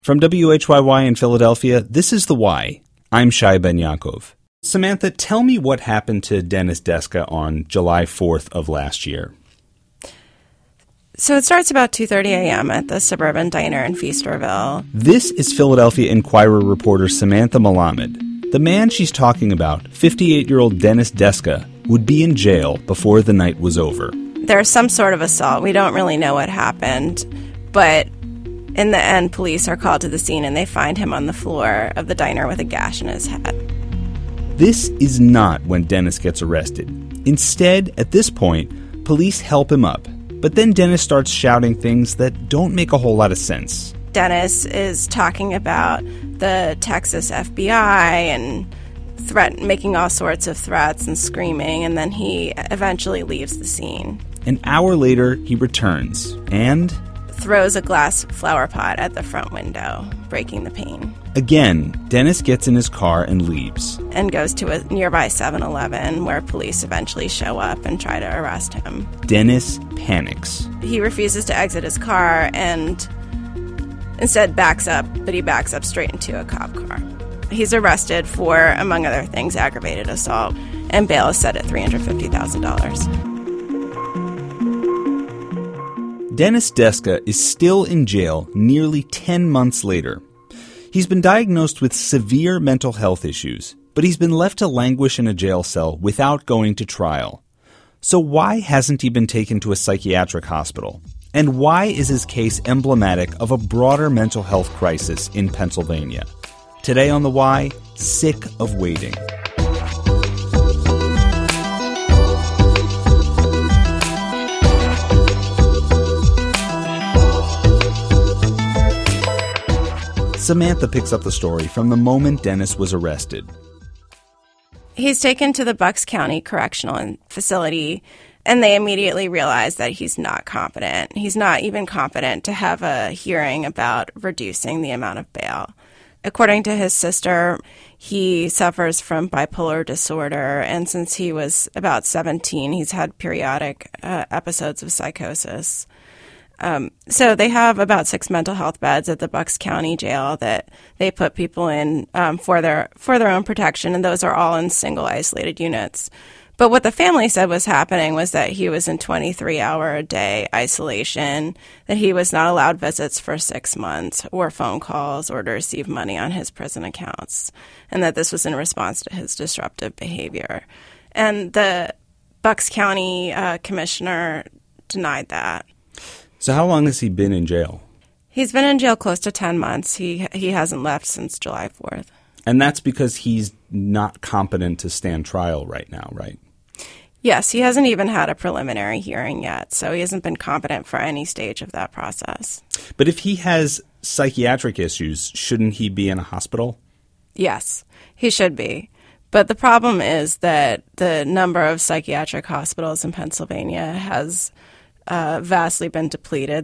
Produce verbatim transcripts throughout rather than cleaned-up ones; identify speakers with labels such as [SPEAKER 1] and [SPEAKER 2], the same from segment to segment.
[SPEAKER 1] From W H Y Y in Philadelphia, this is The Why. I'm Shai Ben Yaakov. Samantha, tell me what happened to Dennis Deska on July fourth of last year.
[SPEAKER 2] So it starts about two thirty a.m. at the Suburban Diner in Feasterville.
[SPEAKER 1] This is Philadelphia Inquirer reporter Samantha Malamed. The man she's talking about, fifty-eight-year-old Dennis Deska, would be in jail before the night was over.
[SPEAKER 2] There's some sort of assault. We don't really know what happened, but in the end, police are called to the scene and they find him on the floor of the diner with a gash in his head.
[SPEAKER 1] This is not when Dennis gets arrested. Instead, at this point, police help him up. But then Dennis starts shouting things that don't make a whole lot of sense.
[SPEAKER 2] Dennis is talking about the Texas F B I and threat, making all sorts of threats and screaming, and then he eventually leaves the scene.
[SPEAKER 1] An hour later, he returns and
[SPEAKER 2] throws a glass flower pot at the front window, breaking the pane.
[SPEAKER 1] Again, Dennis gets in his car and leaves.
[SPEAKER 2] And goes to a nearby seven eleven where police eventually show up and try to arrest him.
[SPEAKER 1] Dennis panics.
[SPEAKER 2] He refuses to exit his car and instead backs up, but he backs up straight into a cop car. He's arrested for, among other things, aggravated assault, and bail is set at three hundred fifty thousand dollars.
[SPEAKER 1] Dennis Deska is still in jail nearly ten months later. He's been diagnosed with severe mental health issues, but he's been left to languish in a jail cell without going to trial. So why hasn't he been taken to a psychiatric hospital? And why is his case emblematic of a broader mental health crisis in Pennsylvania? Today on The Why, sick of waiting. Samantha picks up the story from the moment Dennis was arrested.
[SPEAKER 2] He's taken to the Bucks County Correctional Facility, and they immediately realize that he's not competent. He's not even competent to have a hearing about reducing the amount of bail. According to his sister, he suffers from bipolar disorder, and since he was about seventeen, he's had periodic uh, episodes of psychosis. Um, so they have about six mental health beds at the Bucks County Jail that they put people in um, for their for their own protection, and those are all in single isolated units. But what the family said was happening was that he was in twenty-three hour a day isolation, that he was not allowed visits for six months or phone calls or to receive money on his prison accounts, and that this was in response to his disruptive behavior. And the Bucks County uh, commissioner denied that.
[SPEAKER 1] So how long has he been in jail?
[SPEAKER 2] He's been in jail close to ten months. He he hasn't left since July fourth.
[SPEAKER 1] And that's because he's not competent to stand trial right now, right?
[SPEAKER 2] Yes, he hasn't even had a preliminary hearing yet, so he hasn't been competent for any stage of that process.
[SPEAKER 1] But if he has psychiatric issues, shouldn't he be in a hospital?
[SPEAKER 2] Yes, he should be. But the problem is that the number of psychiatric hospitals in Pennsylvania has uh, vastly been depleted.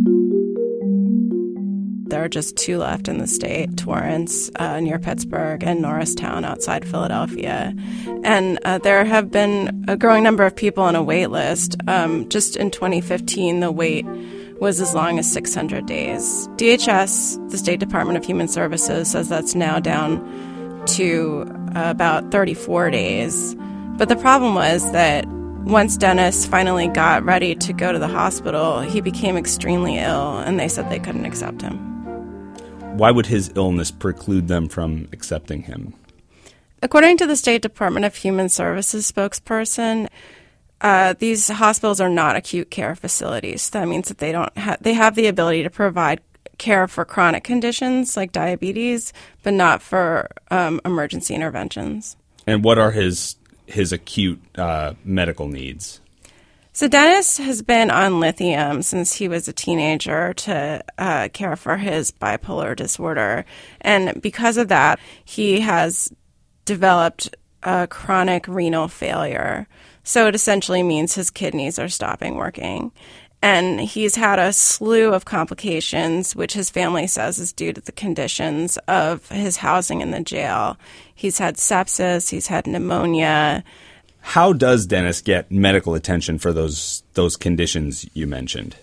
[SPEAKER 2] There are just two left in the state, Torrance uh, near Pittsburgh and Norristown outside Philadelphia. And uh, there have been a growing number of people on a wait list. Um, just in twenty fifteen, the wait was as long as six hundred days. D H S, the State Department of Human Services, says that's now down to uh, about thirty-four days. But the problem was that once Dennis finally got ready to go to the hospital, he became extremely ill, and they said they couldn't accept him.
[SPEAKER 1] Why would his illness preclude them from accepting him?
[SPEAKER 2] According to the State Department of Human Services spokesperson, uh, these hospitals are not acute care facilities. That means that they don't ha- they have the ability to provide care for chronic conditions like diabetes, but not for um, emergency interventions.
[SPEAKER 1] And what are his his acute uh, medical needs?
[SPEAKER 2] So Dennis has been on lithium since he was a teenager to uh, care for his bipolar disorder. And because of that, he has developed a chronic renal failure. So it essentially means his kidneys are stopping working. And he's had a slew of complications, which his family says is due to the conditions of his housing in the jail. He's had sepsis, he's had pneumonia.
[SPEAKER 1] How does Dennis get medical attention for those those conditions you mentioned?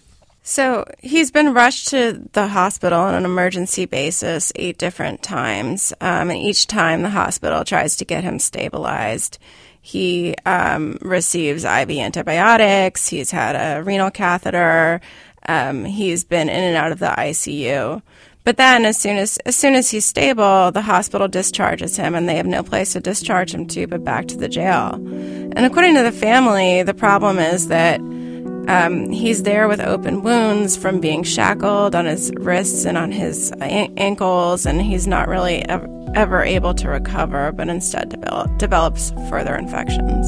[SPEAKER 2] So he's been rushed to the hospital on an emergency basis eight different times, um, and each time the hospital tries to get him stabilized. He um, receives I V antibiotics. He's had a renal catheter. Um, he's been in and out of the I C U. But then as soon as as soon as he's stable, the hospital discharges him, and they have no place to discharge him to but back to the jail. And according to the family, the problem is that um, he's there with open wounds from being shackled on his wrists and on his an- ankles, and he's not really ever, ever able to recover, but instead develop, develops further infections.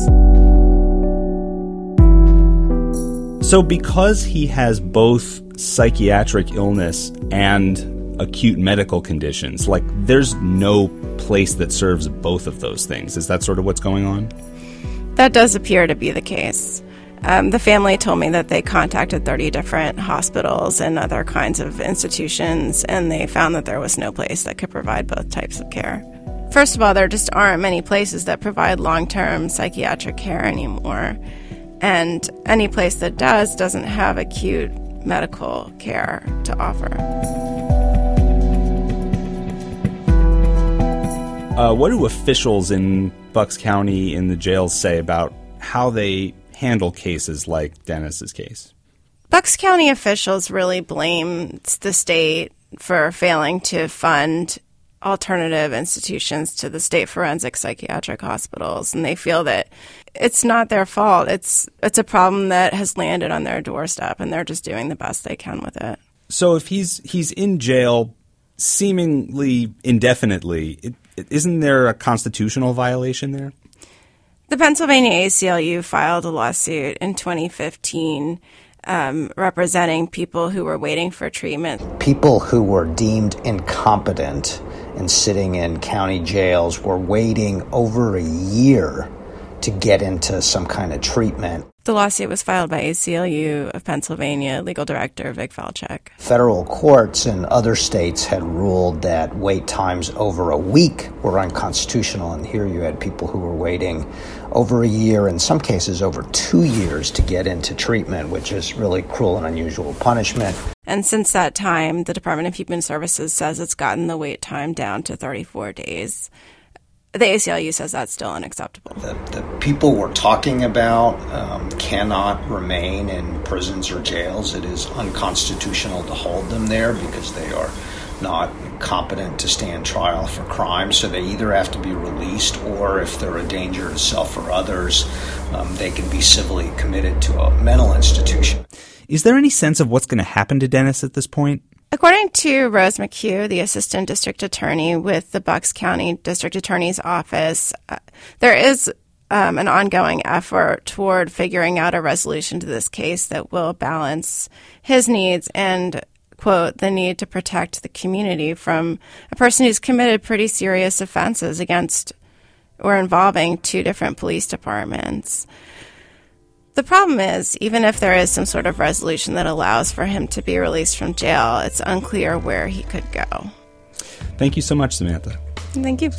[SPEAKER 1] So because he has both psychiatric illness and acute medical conditions, like there's no place that serves both of those things. Is that sort of what's going on?
[SPEAKER 2] That does appear to be the case. Um, the family told me that they contacted thirty different hospitals and other kinds of institutions, and they found that there was no place that could provide both types of care. First of all, there just aren't many places that provide long-term psychiatric care anymore. And any place that does doesn't have acute medical care to offer.
[SPEAKER 1] Uh, what do officials in Bucks County in the jails say about how they handle cases like Dennis's case?
[SPEAKER 2] Bucks County officials really blame the state for failing to fund alternative institutions to the state forensic psychiatric hospitals, and they feel that it's not their fault. It's it's a problem that has landed on their doorstep, and they're just doing the best they can with it.
[SPEAKER 1] So if he's he's in jail seemingly indefinitely, it, it, isn't there a constitutional violation there?
[SPEAKER 2] The Pennsylvania A C L U filed a lawsuit in twenty fifteen um, representing people who were waiting for treatment.
[SPEAKER 3] People who were deemed incompetent and sitting in county jails were waiting over a year to get into some kind of treatment.
[SPEAKER 2] The lawsuit was filed by A C L U of Pennsylvania legal director Vic Falchuk.
[SPEAKER 3] Federal courts in other states had ruled that wait times over a week were unconstitutional, and here you had people who were waiting over a year, in some cases over two years, to get into treatment, which is really cruel and unusual punishment.
[SPEAKER 2] And since that time, the Department of Human Services says it's gotten the wait time down to thirty-four days. The A C L U says that's still unacceptable.
[SPEAKER 3] The, the people we're talking about um, cannot remain in prisons or jails. It is unconstitutional to hold them there because they are not competent to stand trial for crime. So they either have to be released, or if they're a danger to self or others, um, they can be civilly committed to a mental institution.
[SPEAKER 1] Is there any sense of what's going to happen to Dennis at this point?
[SPEAKER 2] According to Rose McHugh, the assistant district attorney with the Bucks County District Attorney's Office, uh, there is um, an ongoing effort toward figuring out a resolution to this case that will balance his needs and, quote, the need to protect the community from a person who's committed pretty serious offenses against or involving two different police departments. The problem is, even if there is some sort of resolution that allows for him to be released from jail, it's unclear where he could go.
[SPEAKER 1] Thank you so much, Samantha.
[SPEAKER 2] Thank you.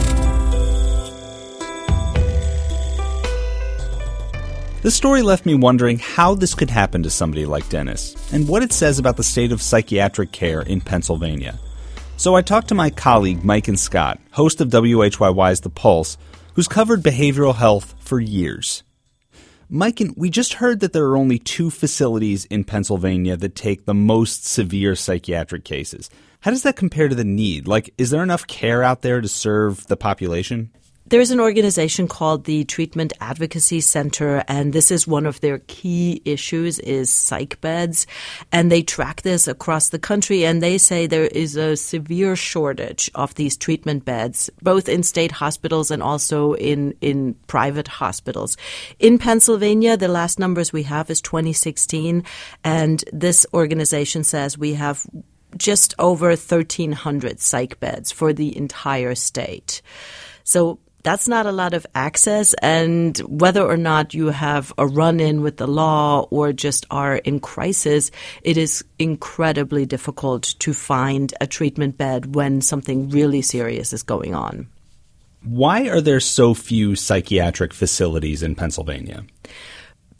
[SPEAKER 1] This story left me wondering how this could happen to somebody like Dennis, and what it says about the state of psychiatric care in Pennsylvania. So I talked to my colleague, Maiken Scott, host of W H Y Y's The Pulse, who's covered behavioral health for years. Maiken, we just heard that there are only two facilities in Pennsylvania that take the most severe psychiatric cases. How does that compare to the need? Like, is there enough care out there to serve the population?
[SPEAKER 4] There's an organization called the Treatment Advocacy Center, and this is one of their key issues is psych beds. And they track this across the country, and they say there is a severe shortage of these treatment beds, both in state hospitals and also in, in private hospitals. In Pennsylvania, the last numbers we have is twenty sixteen, and this organization says we have just over thirteen hundred psych beds for the entire state. So that's not a lot of access, and whether or not you have a run-in with the law or just are in crisis, it is incredibly difficult to find a treatment bed when something really serious is going on.
[SPEAKER 1] Why are there so few psychiatric facilities in Pennsylvania?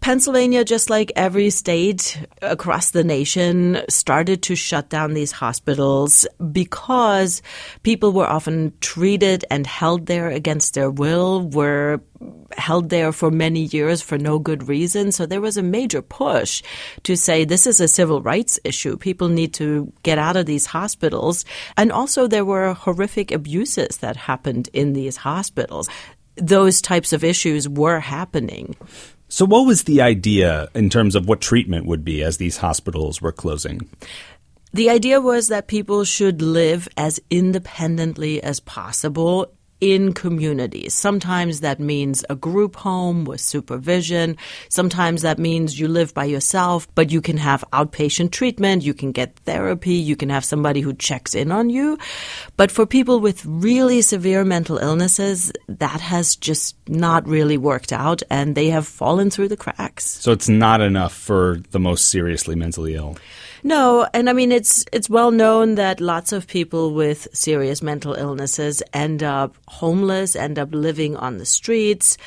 [SPEAKER 4] Pennsylvania, just like every state across the nation, started to shut down these hospitals because people were often treated and held there against their will, were held there for many years for no good reason. So there was a major push to say this is a civil rights issue. People need to get out of these hospitals. And also there were horrific abuses that happened in these hospitals. Those types of issues were happening.
[SPEAKER 1] So what was the idea in terms of what treatment would be as these hospitals were closing?
[SPEAKER 4] The idea was that people should live as independently as possible in communities. Sometimes that means a group home with supervision. Sometimes that means you live by yourself, but you can have outpatient treatment, you can get therapy, you can have somebody who checks in on you. But for people with really severe mental illnesses, that has just not really worked out, and they have fallen through the cracks.
[SPEAKER 1] So it's not enough for the most seriously mentally ill.
[SPEAKER 4] No, and I mean, it's it's well known that lots of people with serious mental illnesses end up homeless, end up living on the streets,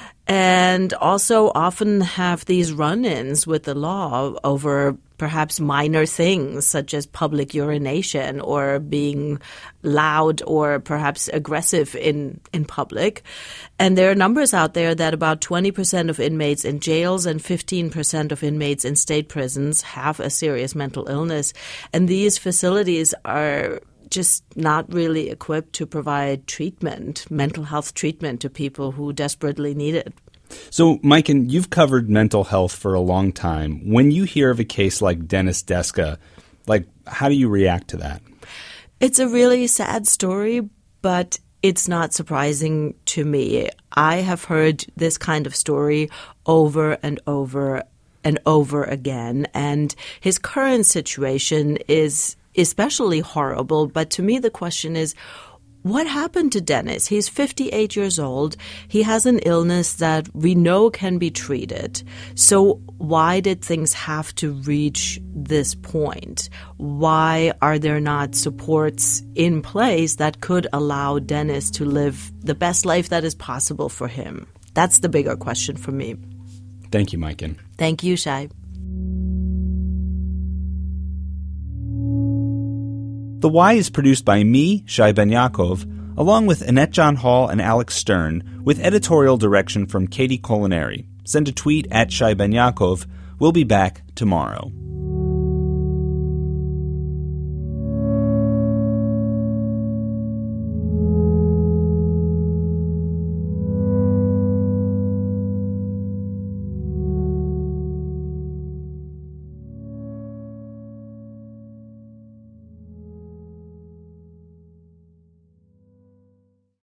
[SPEAKER 4] and also often have these run-ins with the law over perhaps minor things such as public urination or being loud or perhaps aggressive in, in public. And there are numbers out there that about twenty percent of inmates in jails and fifteen percent of inmates in state prisons have a serious mental illness. And these facilities are just not really equipped to provide treatment, mental health treatment to people who desperately need it.
[SPEAKER 1] So, Maiken, you've covered mental health for a long time. When you hear of a case like Dennis Deska, like, how do you react to that?
[SPEAKER 4] It's a really sad story, but it's not surprising to me. I have heard this kind of story over and over and over again, and his current situation is especially horrible. But to me, the question is, what happened to Dennis? He's fifty-eight years old. He has an illness that we know can be treated. So why did things have to reach this point? Why are there not supports in place that could allow Dennis to live the best life that is possible for him? That's the bigger question for me.
[SPEAKER 1] Thank you, Maiken.
[SPEAKER 4] Thank you, Shai.
[SPEAKER 1] The Why is produced by me, Shai Ben Yaakov, along with Annette John Hall and Alex Stern, with editorial direction from Katie Colinari. Send a tweet at Shai Ben Yaakov. We'll be back tomorrow.